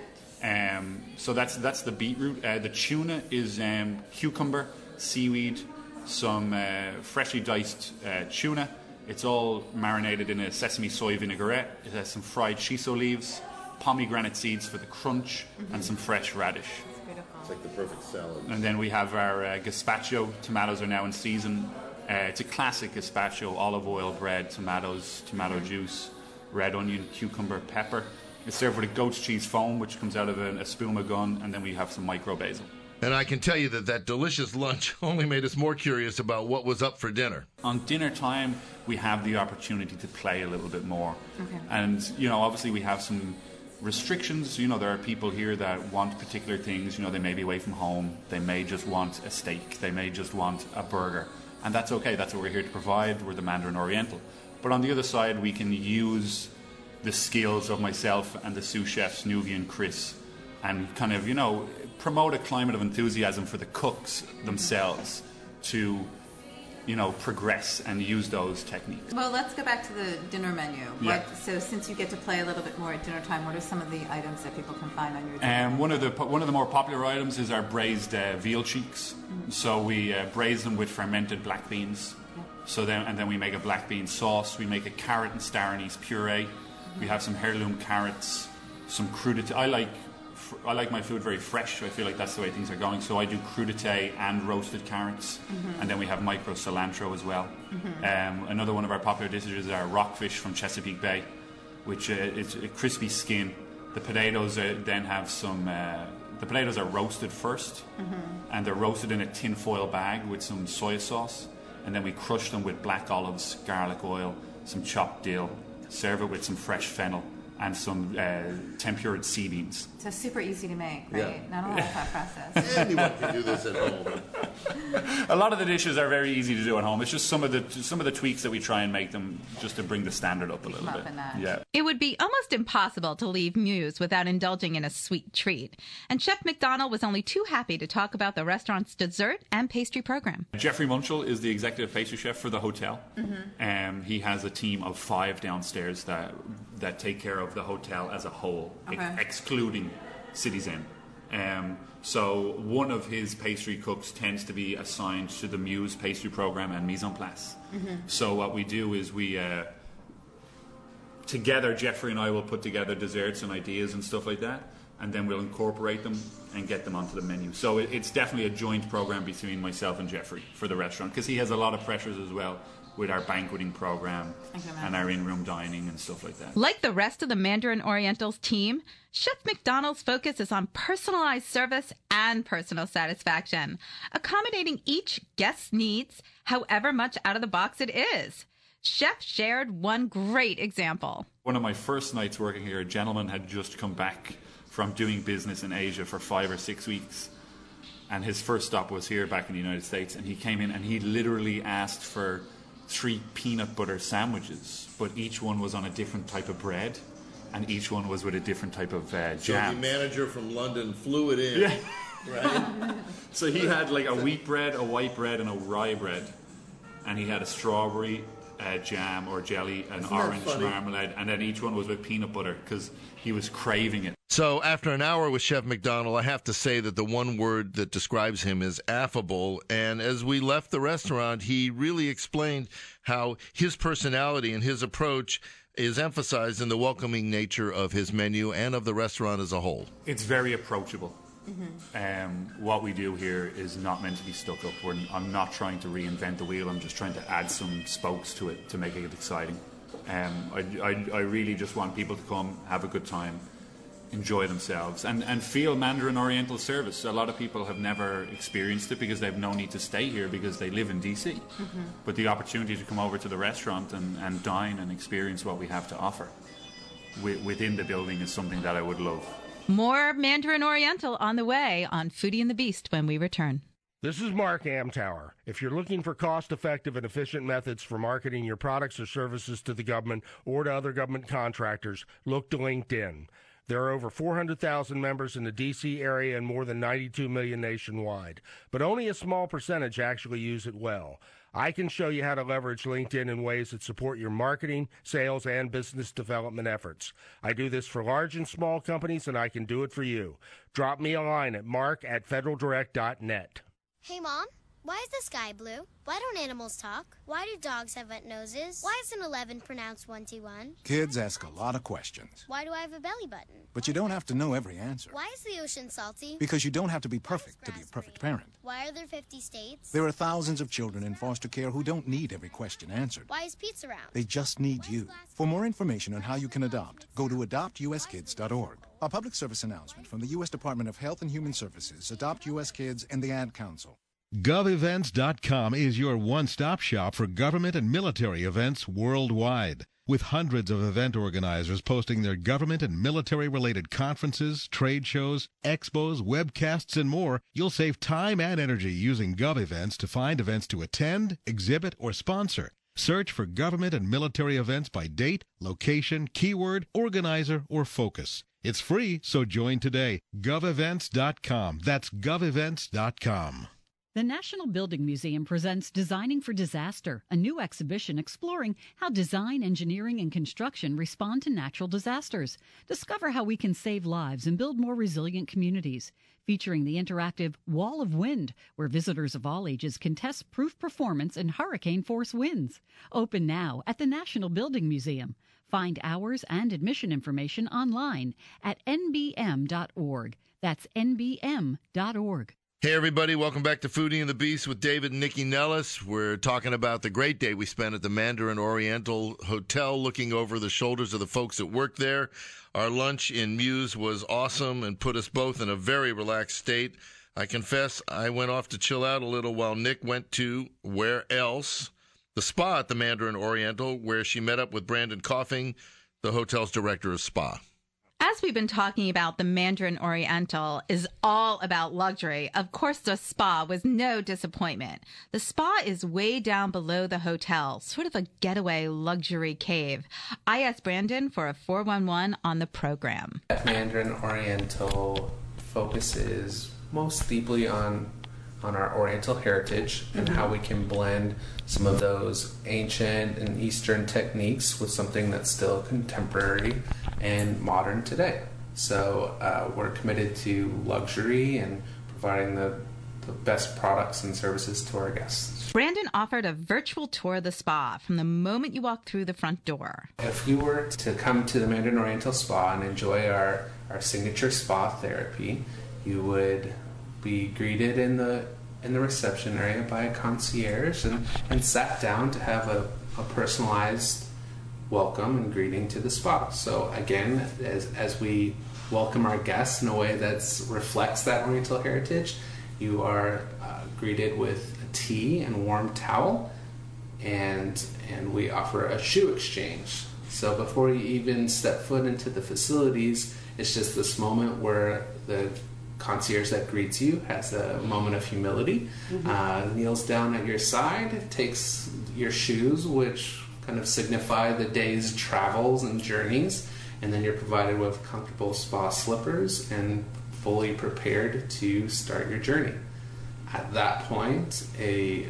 Um, so that's that's the beetroot. Uh, the tuna is um, cucumber, seaweed, some uh, freshly diced uh, tuna. It's all marinated in a sesame soy vinaigrette. It has some fried shiso leaves, pomegranate seeds for the crunch, mm-hmm. and some fresh radish. It's beautiful. It's like the perfect salad. And then we have our uh, gazpacho. Tomatoes are now in season. Uh, it's a classic gazpacho: olive oil, bread, tomatoes, tomato mm-hmm. juice, red onion, cucumber, pepper. It's served with a goat's cheese foam, which comes out of a, a spuma gun, and then we have some micro basil. And I can tell you that that delicious lunch only made us more curious about what was up for dinner. On dinner time, we have the opportunity to play a little bit more. Okay. And, you know, obviously we have some restrictions. You know, there are people here that want particular things. You know, they may be away from home. They may just want a steak. They may just want a burger. And that's okay. That's what we're here to provide. We're the Mandarin Oriental. But on the other side, we can use the skills of myself and the sous chefs, Nuvi and Chris, and kind of, you know, promote a climate of enthusiasm for the cooks themselves to, you know, progress and use those techniques. Well, let's go back to the dinner menu. Yeah. What, so since you get to play a little bit more at dinner time, what are some of the items that people can find on your dinner? Um, one of the one of the more popular items is our braised uh, veal cheeks. Mm-hmm. So we uh, braise them with fermented black beans. Yeah. So then and then we make a black bean sauce. We make a carrot and star anise puree. Mm-hmm. We have some heirloom carrots, some crudité. I like I like my food very fresh. I feel like that's the way things are going. So I do crudité and roasted carrots, mm-hmm. and then we have micro cilantro as well. Mm-hmm. Um, another one of our popular dishes is our rockfish from Chesapeake Bay, which uh, is a crispy skin. The potatoes uh, then have some. Uh, the potatoes are roasted first, mm-hmm. and they're roasted in a tin foil bag with some soy sauce, and then we crush them with black olives, garlic oil, some chopped dill. Serve it with some fresh fennel and some uh, tempered sea beans. So super easy to make, right? Yeah. Not a whole thought process. Anyone can do this at home. A lot of the dishes are very easy to do at home. It's just some of the some of the tweaks that we try and make them just to bring the standard up a little bit. Yeah. It would be almost impossible to leave Muse without indulging in a sweet treat. And Chef McDonald was only too happy to talk about the restaurant's dessert and pastry program. Jeffrey Munchell is the executive pastry chef for the hotel. Mm-hmm. Um, he has a team of five downstairs that that take care of the hotel as a whole, okay. ex- excluding Citizen. Um, so one of his pastry cooks tends to be assigned to the Muse pastry program and mise en place. Mm-hmm. So what we do is we uh, together, Jeffrey and I will put together desserts and ideas and stuff like that, and then we'll incorporate them and get them onto the menu. So it, it's definitely a joint program between myself and Jeffrey for the restaurant, because he has a lot of pressures as well with our banqueting program and our in-room dining and stuff like that. Like the rest of the Mandarin Oriental's team, Chef McDonald's focus is on personalized service and personal satisfaction, accommodating each guest's needs, however much out of the box it is. Chef shared one great example. One of my first nights working here, a gentleman had just come back from doing business in Asia for five or six weeks. And his first stop was here back in the United States. And he came in and he literally asked for three peanut butter sandwiches, but each one was on a different type of bread, and each one was with a different type of uh, jam. So the manager from London flew it in, yeah. right? So he had like a wheat bread, a white bread, and a rye bread, and he had a strawberry uh, jam or jelly, an Isn't orange marmalade, and then each one was with peanut butter because he was craving it. So after an hour with Chef McDonald, I have to say that the one word that describes him is affable. And as we left the restaurant, he really explained how his personality and his approach is emphasized in the welcoming nature of his menu and of the restaurant as a whole. It's very approachable. Mm-hmm. Um, what we do here is not meant to be stuck up. We're, I'm not trying to reinvent the wheel. I'm just trying to add some spokes to it to make it exciting. Um, I, I, I really just want people to come, have a good time, enjoy themselves, and, and feel Mandarin Oriental service. A lot of people have never experienced it because they have no need to stay here because they live in D C. Mm-hmm. But the opportunity to come over to the restaurant and, and dine and experience what we have to offer w- within the building is something that I would love. More Mandarin Oriental on the way on Foodie and the Beast when we return. This is Mark Amtower. If you're looking for cost-effective and efficient methods for marketing your products or services to the government or to other government contractors, look to LinkedIn. There are over four hundred thousand members in the D C area and more than ninety-two million nationwide, but only a small percentage actually use it well. I can show you how to leverage LinkedIn in ways that support your marketing, sales, and business development efforts. I do this for large and small companies, and I can do it for you. Drop me a line at mark at federal direct dot net. Hey, Mom, why is the sky blue? Why don't animals talk? Why do dogs have wet noses? Why is an eleven pronounced one-T-one? Kids ask a lot of questions. Why do I have a belly button? But you don't have to know every answer. Why is the ocean salty? Because you don't have to be perfect to be a perfect parent. Why are there fifty states? There are thousands of children in foster care who don't need every question answered. Why is pizza round? They just need you. For more information on how you can adopt, go to adopt u s kids dot org. A public service announcement from the U S Department of Health and Human Services, Adopt U S Kids, and the Ad Council. gov events dot com is your one-stop shop for government and military events worldwide. With hundreds of event organizers posting their government and military-related conferences, trade shows, expos, webcasts, and more, you'll save time and energy using GovEvents to find events to attend, exhibit, or sponsor. Search for government and military events by date, location, keyword, organizer, or focus. It's free, so join today. gov events dot com. That's gov events dot com. The National Building Museum presents Designing for Disaster, a new exhibition exploring how design, engineering, and construction respond to natural disasters. Discover how we can save lives and build more resilient communities. Featuring the interactive Wall of Wind, where visitors of all ages can test proof performance in hurricane-force winds. Open now at the National Building Museum. Find hours and admission information online at n b m dot org. That's n b m dot org. Hey, everybody. Welcome back to Foodie and the Beast with David and Nikki Nellis. We're talking about the great day we spent at the Mandarin Oriental Hotel, looking over the shoulders of the folks that work there. Our lunch in Muse was awesome and put us both in a very relaxed state. I confess I went off to chill out a little while Nick went to, where else? The spa at the Mandarin Oriental, where she met up with Brandon Coffing, the hotel's director of spa. As we've been talking about, the Mandarin Oriental is all about luxury. Of course, the spa was no disappointment. The spa is way down below the hotel, sort of a getaway luxury cave. I asked Brandon for a four one one on the program. Mandarin Oriental focuses most deeply on on our Oriental heritage and mm-hmm. how we can blend some of those ancient and Eastern techniques with something that's still contemporary and modern today. So uh, we're committed to luxury and providing the, the best products and services to our guests. Brandon offered a virtual tour of the spa from the moment you walk through the front door. If you were to come to the Mandarin Oriental Spa and enjoy our, our signature spa therapy, you would be greeted in the in the reception area by a concierge and, and sat down to have a, a personalized welcome and greeting to the spa. So again, as as we welcome our guests in a way that reflects that Oriental heritage, you are uh, greeted with a tea and warm towel. and and we offer a shoe exchange. So before you even step foot into the facilities, it's just this moment where the concierge that greets you has a moment of humility, mm-hmm. uh, kneels down at your side, takes your shoes, which kind of signify the day's travels and journeys, and then you're provided with comfortable spa slippers and fully prepared to start your journey. At that point, a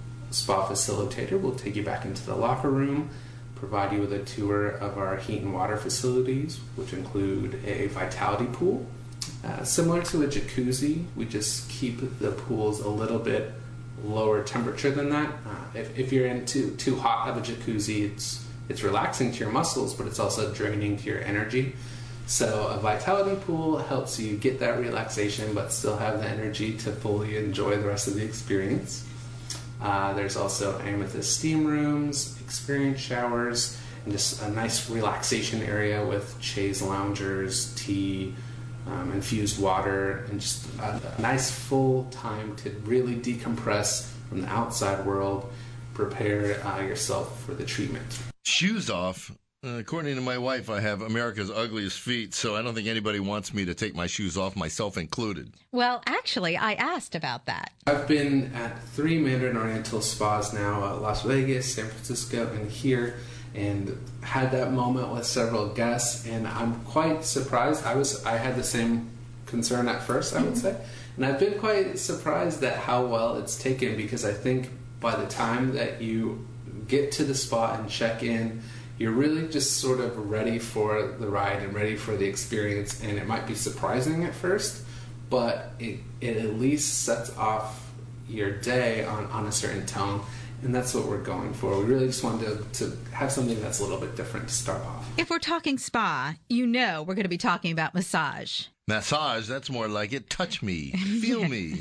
spa facilitator will take you back into the locker room, provide you with a tour of our heat and water facilities, which include a vitality pool. Uh, similar to a jacuzzi, we just keep the pools a little bit lower temperature than that. Uh, if, if you're in too, too hot of a jacuzzi, it's, it's relaxing to your muscles, but it's also draining to your energy. So a vitality pool helps you get that relaxation, but still have the energy to fully enjoy the rest of the experience. Uh, there's also amethyst steam rooms, experience showers, and just a nice relaxation area with chaise loungers, tea, um, infused water, and just a, a nice full time to really decompress from the outside world, prepare uh, yourself for the treatment. Shoes off. Uh, according to my wife, I have America's ugliest feet, so I don't think anybody wants me to take my shoes off, myself included. Well, actually, I asked about that. I've been at three Mandarin Oriental spas now, uh, Las Vegas, San Francisco, and here, and had that moment with several guests, and I'm quite surprised. I was I had the same concern at first, I would say, and I've been quite surprised at how well it's taken, because I think by the time that you get to the spa and check in, you're really just sort of ready for the ride and ready for the experience, and it might be surprising at first, but it, it at least sets off your day on, on a certain tone, and that's what we're going for. We really just wanted to, to have something that's a little bit different to start off. If we're talking spa, you know we're going to be talking about massage. Massage, that's more like it. Touch me, feel me.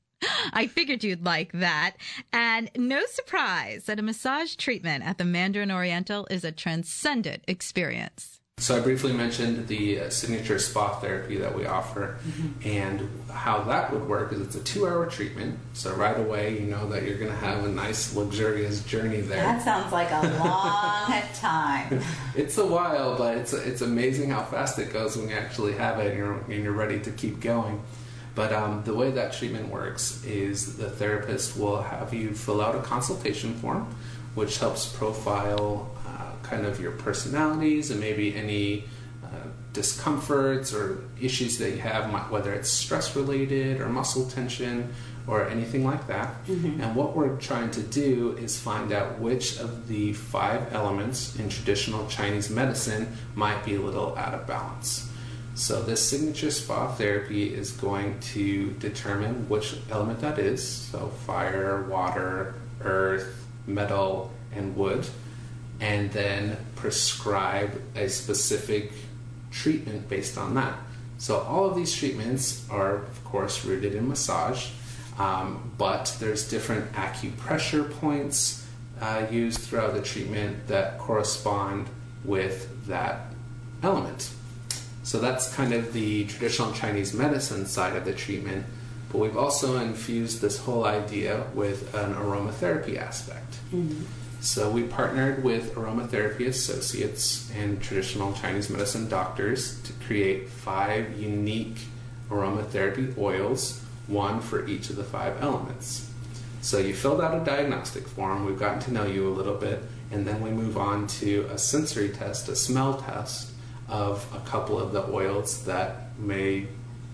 I figured you'd like that. And no surprise that a massage treatment at the Mandarin Oriental is a transcendent experience. So I briefly mentioned the uh, signature spa therapy that we offer, mm-hmm. and how that would work is it's a two-hour treatment. So right away, you know that you're going to have a nice, luxurious journey there. That sounds like a long time. It's a while, but it's it's amazing how fast it goes when you actually have it and you're, and you're ready to keep going. But um, the way that treatment works is the therapist will have you fill out a consultation form, which helps profile uh, kind of your personalities and maybe any uh, discomforts or issues that you have, whether it's stress-related or muscle tension or anything like that. Mm-hmm. And what we're trying to do is find out which of the five elements in traditional Chinese medicine might be a little out of balance. So this signature spa therapy is going to determine which element that is, so fire, water, earth, metal, and wood, and then prescribe a specific treatment based on that. So all of these treatments are, of course, rooted in massage, um, but there's different acupressure points uh, used throughout the treatment that correspond with that element. So that's kind of the traditional Chinese medicine side of the treatment, but we've also infused this whole idea with an aromatherapy aspect. Mm-hmm. So we partnered with Aromatherapy Associates and traditional Chinese medicine doctors to create five unique aromatherapy oils, one for each of the five elements. So you filled out a diagnostic form, we've gotten to know you a little bit, and then we move on to a sensory test, a smell test, of a couple of the oils that may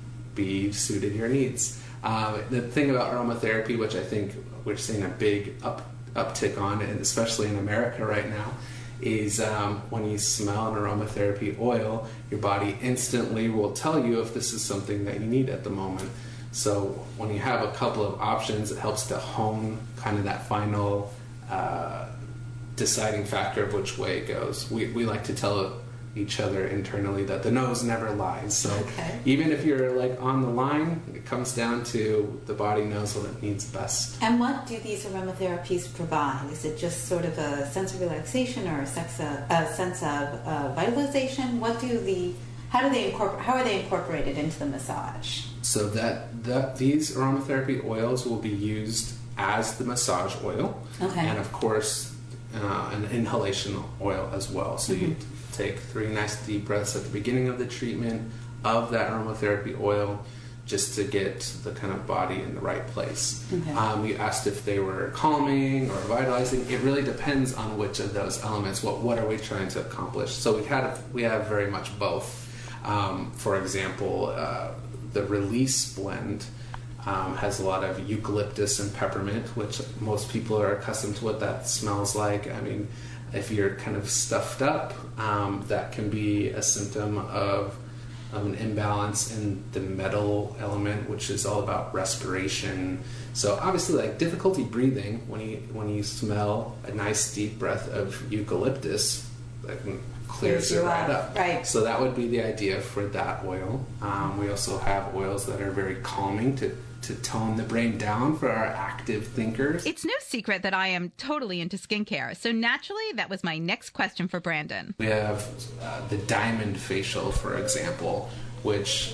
be suited your needs. Uh, the thing about aromatherapy, which I think we're seeing a big up, uptick on, and especially in America right now, is um, when you smell an aromatherapy oil, your body instantly will tell you if this is something that you need at the moment. So when you have a couple of options, it helps to hone kind of that final uh, deciding factor of which way it goes. We, we like to tell each other internally that the nose never lies. So okay. Even if you're like on the line, it comes down to the body knows what it needs best. And what do these aromatherapies provide? Is it just sort of a sense of relaxation or a, sex, a, a sense of uh, vitalization? What do the how do they incorporate? How are they incorporated into the massage? So that that these aromatherapy oils will be used as the massage oil, okay. and of course uh, an inhalation oil as well. So mm-hmm. you take three nice deep breaths at the beginning of the treatment of that aromatherapy oil, just to get the kind of body in the right place. Okay. Um, you asked if they were calming or vitalizing. It really depends on which of those elements. What what are we trying to accomplish? So we had we have very much both. Um, for example, uh, the Release blend um, has a lot of eucalyptus and peppermint, which most people are accustomed to what that smells like. I mean, if you're kind of stuffed up, um, that can be a symptom of of an imbalance in the metal element, which is all about respiration. So obviously, like difficulty breathing, when you when you smell a nice deep breath of eucalyptus, that clears it right up. Right. So that would be the idea for that oil. Um, we also have oils that are very calming to to tone the brain down for our active thinkers. It's no secret that I am totally into skincare, so naturally that was my next question for Brandon. We have uh, the Diamond Facial, for example, which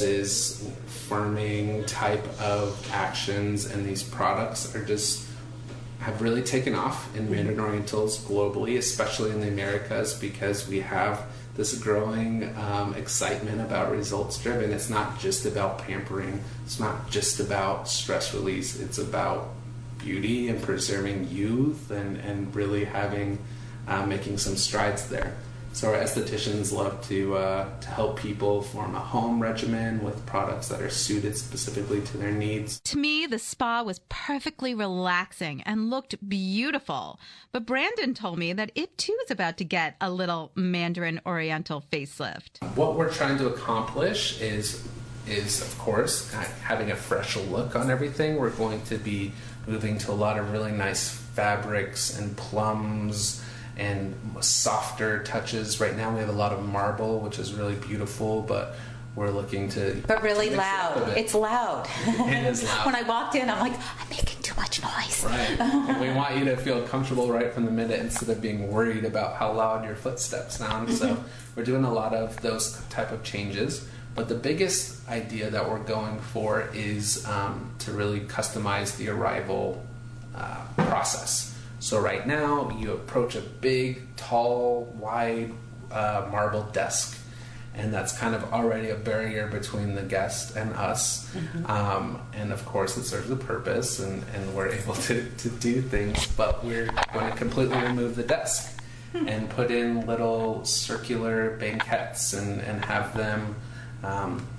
uses firming type of actions, and these products are just have really taken off in Mandarin Orientals globally, especially in the Americas, because we have this growing um, excitement about results driven. It's not just about pampering. It's not just about stress release. It's about beauty and preserving youth and, and really having, uh, making some strides there. So our estheticians love to uh, to help people form a home regimen with products that are suited specifically to their needs. To me, the spa was perfectly relaxing and looked beautiful. But Brandon told me that it too is about to get a little Mandarin Oriental facelift. What we're trying to accomplish is, is of course, having a fresh look on everything. We're going to be moving to a lot of really nice fabrics and plums and softer touches. Right now we have a lot of marble, which is really beautiful, but we're looking to... But really loud. It. It's loud. It is loud. When I walked in, I'm like, I'm making too much noise. Right. And we want you to feel comfortable right from the minute instead of being worried about how loud your footsteps sound. So we're doing a lot of those type of changes. But the biggest idea that we're going for is um, to really customize the arrival uh, process. So right now, you approach a big, tall, wide uh, marble desk, and that's kind of already a barrier between the guest and us. Mm-hmm. Um, and of course, it serves a purpose, and, and we're able to, to do things, but we're going to completely remove the desk and put in little circular banquettes and, and have them um,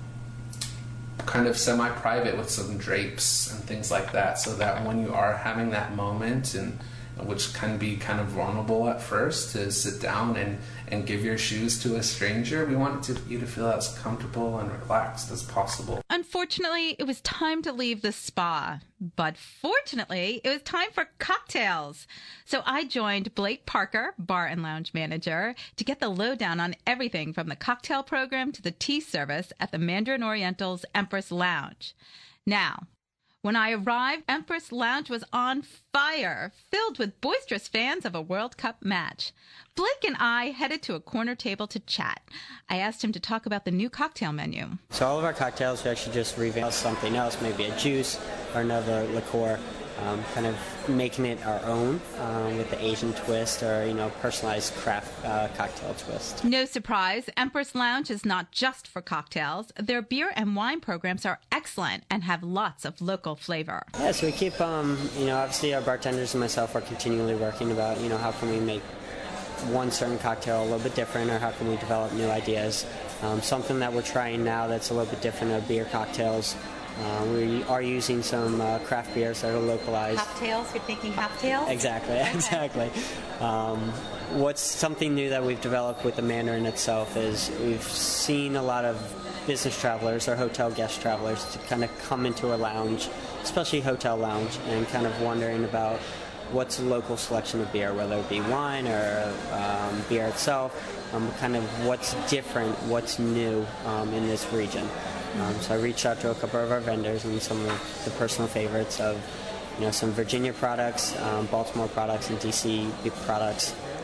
kind of semi-private with some drapes and things like that, so that when you are having that moment, and which can be kind of vulnerable at first, to sit down and, and give your shoes to a stranger, we want to, you to feel as comfortable and relaxed as possible. Unfortunately, it was time to leave the spa, but fortunately, it was time for cocktails. So I joined Blake Parker, bar and lounge manager, to get the lowdown on everything from the cocktail program to the tea service at the Mandarin Oriental's Empress Lounge. Now, when I arrived, Empress Lounge was on fire, filled with boisterous fans of a World Cup match. Blake and I headed to a corner table to chat. I asked him to talk about the new cocktail menu. So all of our cocktails, we actually just revamped something else, maybe a juice or another liqueur, um, kind of making it our own um, with the Asian twist or, you know, personalized craft uh, cocktail twist. No surprise, Empress Lounge is not just for cocktails. Their beer and wine programs are excellent and have lots of local flavor. Yeah, so we keep, um, you know, obviously our bartenders and myself are continually working about, you know, how can we make one certain cocktail a little bit different, or how can we develop new ideas. Um, something that we're trying now that's a little bit different are beer cocktails. Uh, we are using some uh, craft beers that are localized. Cocktails? You're thinking cocktails? Exactly, Okay. exactly. Um, what's something new that we've developed with the Mandarin itself is we've seen a lot of business travelers or hotel guest travelers to kind of come into a lounge, especially hotel lounge, and kind of wondering about what's a local selection of beer, whether it be wine or um, beer itself, um, kind of what's different, what's new um, in this region. Um, so I reached out to a couple of our vendors and some of the personal favorites of, you know, some Virginia products, um, Baltimore products, and D C products,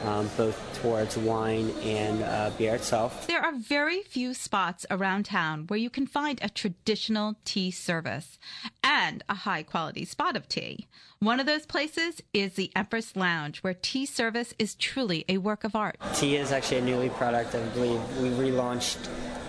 um, both towards wine and uh, beer itself. There are very few spots around town where you can find a traditional tea service and a high-quality spot of tea. One of those places is the Empress Lounge, where tea service is truly a work of art. Tea is actually a newly product. I believe we relaunched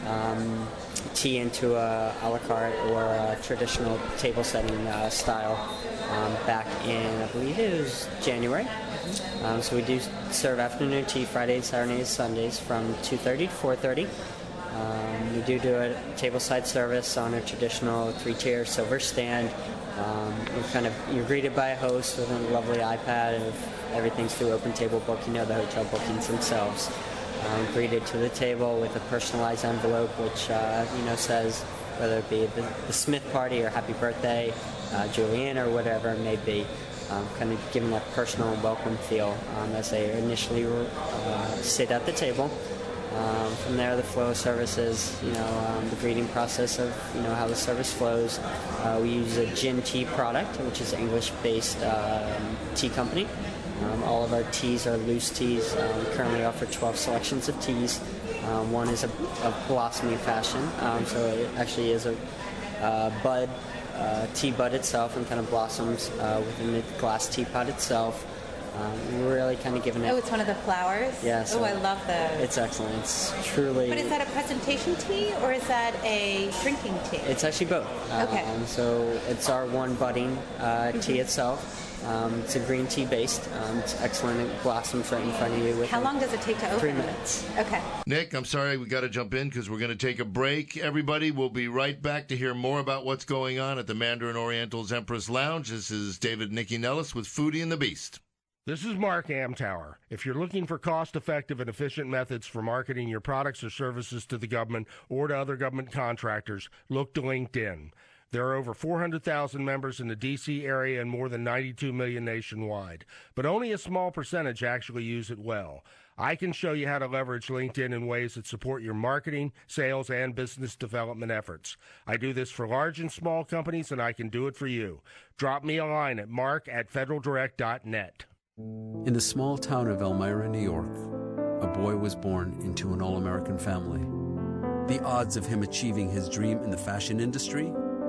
um, tea into a a la carte or a traditional table setting uh, style um, back in, I believe it was January. Um, so we do serve afternoon tea Fridays, Saturdays, Sundays from two thirty to four thirty. Um, we do do a tableside service on a traditional three-tier silver stand. Um, you're kind of you're greeted by a host with a lovely iPad, and everything's through Open Table Book. You know the hotel bookings themselves. Um, greeted to the table with a personalized envelope, which uh, you know says whether it be the, the Smith party or happy birthday, uh, Julianne, or whatever it may be. Um, kind of giving that personal and welcome feel um, as they initially uh, sit at the table. Um, from there, the flow of services, you know, um, the greeting process of, you know, how the service flows. Uh, we use a gin tea product, which is an English-based um, tea company. Um, all of our teas are loose teas. Um, we currently offer twelve selections of teas. Um, one is a, a blossoming fashion, um, so it actually is a uh, bud, uh, tea bud itself, and kind of blossoms uh, within the glass teapot itself. Um, we're really kind of giving it... Oh, it's one of the flowers? Yeah. So oh, I love those. It's excellent. It's truly... But is that a presentation tea or is that a drinking tea? It's actually both. Okay. Um, so it's our one budding uh, tea mm-hmm. itself. Um, it's a green tea based. Um, it's excellent. It blossoms right in front of you. With How long does it take to open? Three minutes. Okay. Nick, I'm sorry we got to jump in because we're going to take a break. Everybody, we'll be right back to hear more about what's going on at the Mandarin Oriental's Empress Lounge. This is David Nicky Nellis with Foodie and the Beast. This is Mark Amtower. If you're looking for cost-effective and efficient methods for marketing your products or services to the government or to other government contractors, look to LinkedIn. There are over four hundred thousand members in the D C area and more than ninety-two million nationwide, but only a small percentage actually use it well. I can show you how to leverage LinkedIn in ways that support your marketing, sales, and business development efforts. I do this for large and small companies, and I can do it for you. Drop me a line at mark at federal direct dot net. In the small town of Elmira, New York, a boy was born into an all-American family. The odds of him achieving his dream in the fashion industry?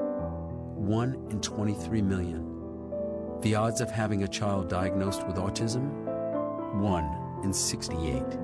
one in twenty-three million. The odds of having a child diagnosed with autism? one in sixty-eight.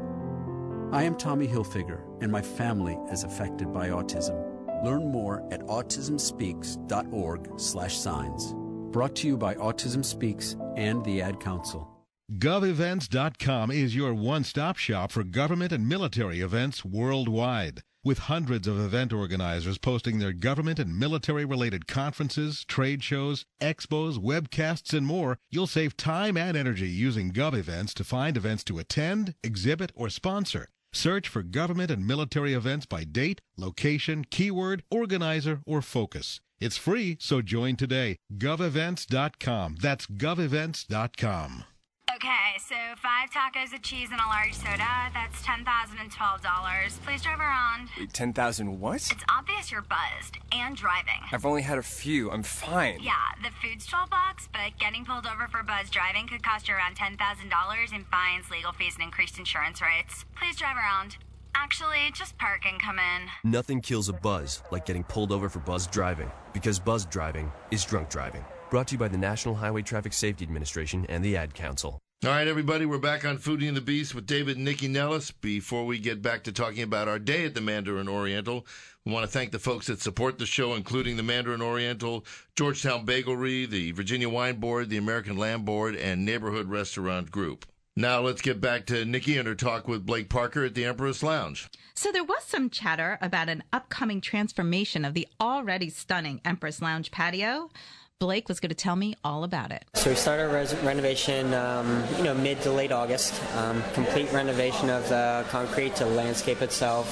I am Tommy Hilfiger, and my family is affected by autism. Learn more at autism speaks dot org slash signs. Brought to you by Autism Speaks and the Ad Council. gov events dot com is your one-stop shop for government and military events worldwide. With hundreds of event organizers posting their government and military-related conferences, trade shows, expos, webcasts, and more, you'll save time and energy using GovEvents to find events to attend, exhibit, or sponsor. Search for government and military events by date, location, keyword, organizer, or focus. It's free, so join today. gov events dot com. That's gov events dot com. Okay, so five tacos of cheese and a large soda, that's ten thousand twelve dollars. Please drive around. ten thousand what? It's obvious you're buzzed and driving. I've only had a few. I'm fine. Yeah, the food's twelve bucks, but getting pulled over for buzz driving could cost you around ten thousand dollars in fines, legal fees, and increased insurance rates. Please drive around. Actually, just park and come in. Nothing kills a buzz like getting pulled over for buzz driving, because buzz driving is drunk driving. Brought to you by the National Highway Traffic Safety Administration and the Ad Council. All right, everybody, we're back on Foodie and the Beast with David and Nicky Nellis. Before we get back to talking about our day at the Mandarin Oriental, we want to thank the folks that support the show, including the Mandarin Oriental, Georgetown Bagelry, the Virginia Wine Board, the American Lamb Board, and Neighborhood Restaurant Group. Now let's get back to Nikki and her talk with Blake Parker at the Empress Lounge. So there was some chatter about an upcoming transformation of the already stunning Empress Lounge patio. Blake was going to tell me all about it. So we started res- renovation, um, you know, mid to late August. Um, complete renovation of the concrete to the landscape itself.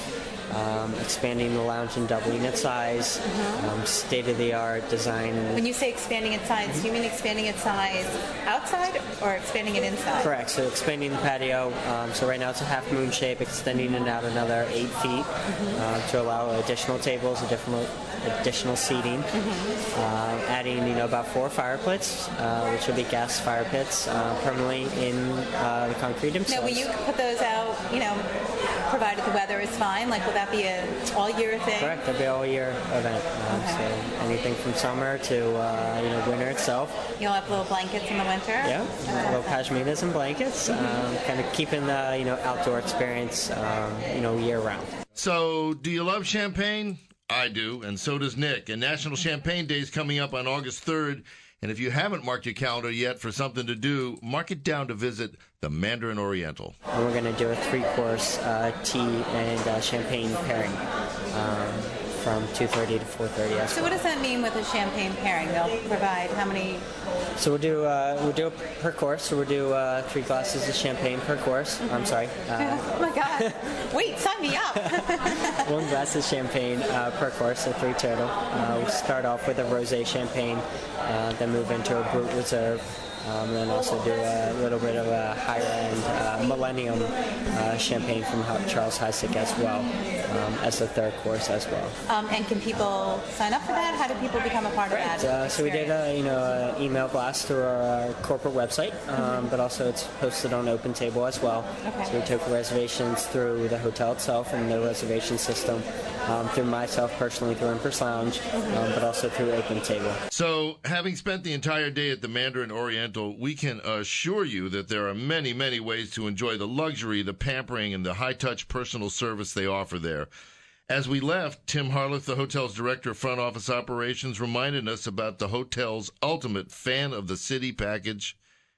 um, expanding the lounge and doubling its size, Mhm. um, state-of-the-art design. When you say expanding its size, do you mean expanding its size outside or expanding it inside? Correct. So expanding the patio. Um, so right now it's a half moon shape, extending it out another eight feet uh, to allow additional tables, additional additional seating. Uh, adding, you know, about four fire pits, uh, which will be gas fire pits, uh, permanently in uh, the concrete themselves. Now, will you put those out, you know, provided the weather is fine? Like, will that be a all-year thing? Correct. It'll be a all-year event. Uh, Okay. So anything from summer to uh, you know winter itself. You'll have little blankets in the winter? Yeah, little pashminas and blankets, um, kind of keeping the you know outdoor experience um, you know year round. So, do you love champagne? I do, and so does Nick. And National Champagne Day is coming up on August third. And if you haven't marked your calendar yet for something to do, mark it down to visit the Mandarin Oriental. And we're going to do a three-course uh, tea and uh, champagne pairing um, from two thirty to four thirty. As So well. what does that mean with a champagne pairing? They'll provide how many? So we'll do uh, we'll do it per course. So we'll do uh, three glasses of champagne per course. I'm sorry. Uh, Oh my God! Wait, sign me up. One glass of champagne uh, per course, so three total. Uh, we start off with a rosé champagne, uh, then move into a Brut Reserve, um, and then also do a little bit of a higher-end uh, Millennium uh, champagne from Charles Heisig as well, um, as the third course as well. Um, and can people sign up for that? How do people become a part of that? Uh, so we did a you know an email blast through our, our corporate website, um, but also it's posted on OpenTable as well. Okay. So we took reservations through the hotel itself and the reservation system, um, through myself personally through Empress Lounge, um, but also through OpenTable. So, having spent the entire day at the Mandarin Oriental, we can assure you that there are many, many ways to enjoy the luxury, the pampering, and the high-touch personal service they offer there. As we left, Tim Harleth, the hotel's director of front office operations, reminded us about the hotel's ultimate fan of the city package.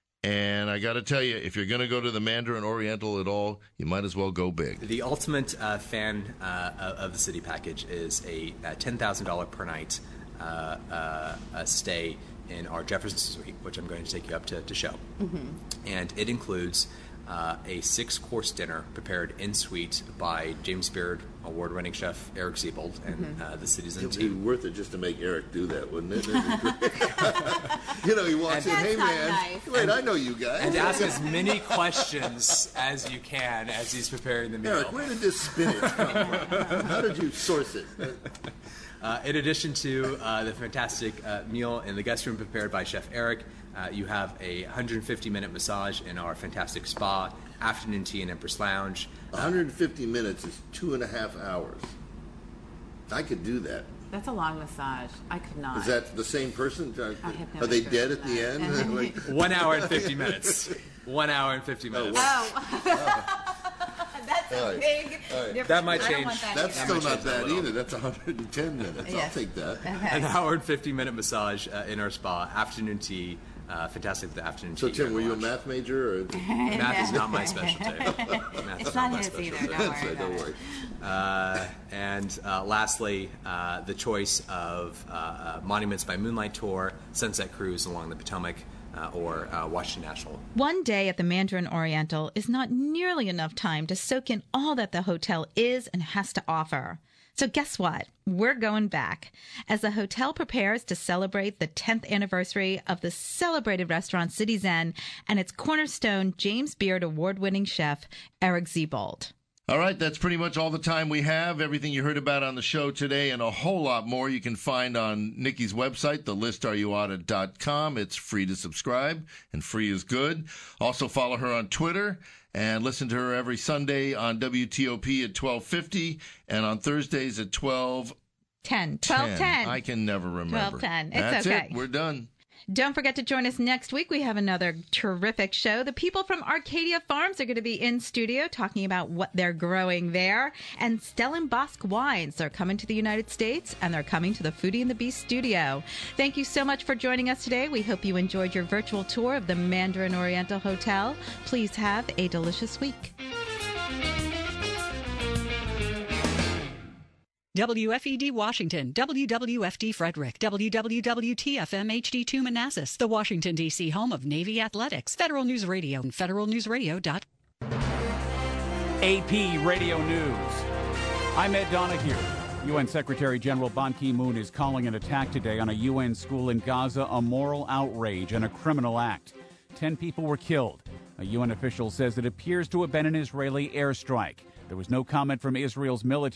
And I got to tell you, if you're going to go to the Mandarin Oriental at all, you might as well go big. The ultimate uh, fan uh, of the city package is a, a ten thousand dollars per night uh, uh, a stay in our Jefferson Suite, which I'm going to take you up to, to show. Mm-hmm. And it includes uh, a six-course dinner prepared in suite by James Beard award-winning chef Eric Siebold and Mhm. uh, the Citizen It would be team. worth it just to make Eric do that, wouldn't it? You know, he walks in, hey, man, wait, I know you guys. And ask as many questions as you can as he's preparing the meal. Eric, where did this spinach come from? How did you source it? Uh, in addition to uh, the fantastic uh, meal in the guest room prepared by Chef Eric, uh, you have a one hundred fifty minute massage in our fantastic spa, afternoon tea in Empress Lounge. one hundred fifty minutes is two and a half hours. I could do that. That's a long massage. I could not. Is that the same person? I have no Are they interest dead in at the that. end? Like- One hour and fifty minutes. One hour and fifty minutes. Oh. That's All a right. big All right. difference. That might I don't change. want that That's either. still not bad either. That's one hundred ten minutes. I'll Yes. take that. An hour and fifty minute massage uh, in our spa, afternoon tea. Uh, fantastic, the afternoon So, tea. Tim, were you a math major? Or? Math is not my specialty. Math It's is not my his specialty. either, don't That's worry right, don't about worry. Uh, and uh, lastly, uh, the choice of uh, uh, Monuments by Moonlight Tour, Sunset Cruise along the Potomac, uh, or uh, Washington National. One day at the Mandarin Oriental is not nearly enough time to soak in all that the hotel is and has to offer. So guess what? We're going back. As the hotel prepares to celebrate the tenth anniversary of the celebrated restaurant Citizen and its cornerstone James Beard award-winning chef, Eric Siebold. All right, that's pretty much all the time we have. Everything you heard about on the show today and a whole lot more you can find on Nikki's website, the list are you on it dot com. It's free to subscribe, and free is good. Also follow her on Twitter and listen to her every Sunday on W T O P at twelve fifty and on Thursdays at twelve ten. twelve ten. I can never remember. twelve ten. It's That's okay. it. We're done. Don't forget to join us next week. We have another terrific show. The people from Arcadia Farms are going to be in studio talking about what they're growing there. And Stellenbosch wines are coming to the United States, and they're coming to the Foodie and the Beast studio. Thank you so much for joining us today. We hope you enjoyed your virtual tour of the Mandarin Oriental Hotel. Please have a delicious week. W F E D Washington, W W F D Frederick, W W W T F M H D two Manassas, the Washington, D C home of Navy Athletics, Federal News Radio, and federal news radio dot com. A P Radio News. I'm Ed Donahue. U N Secretary General Ban Ki-moon is calling an attack today on a U N school in Gaza a moral outrage and a criminal act. Ten people were killed. A U N official says it appears to have been an Israeli airstrike. There was no comment from Israel's military.